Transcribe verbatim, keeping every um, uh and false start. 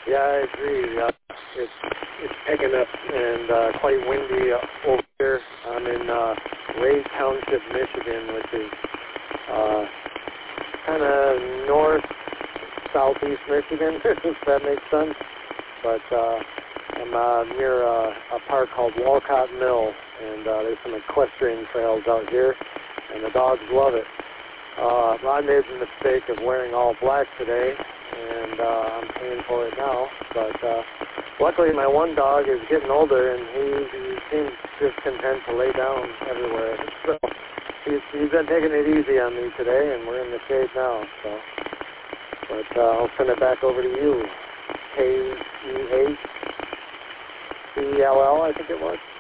Yeah, I agree. Uh, it's it's picking up and uh, quite windy uh, over here. I'm in uh, Ray Township, Michigan, which is uh, kind of north southeast Michigan, if that makes sense. But uh, I'm uh, near uh, a park called Walcott Mill, and uh, there's some equestrian trails out here, and the dogs love it. Uh, I made the mistake of wearing all black today, and uh, I'm paying for it now. But uh, luckily, my one dog is getting older, and he, he seems just content to lay down everywhere. So he's, he's been taking it easy on me today, and we're in the shade now. So, but uh, I'll turn it back over to you. K E H C L L, I think it was.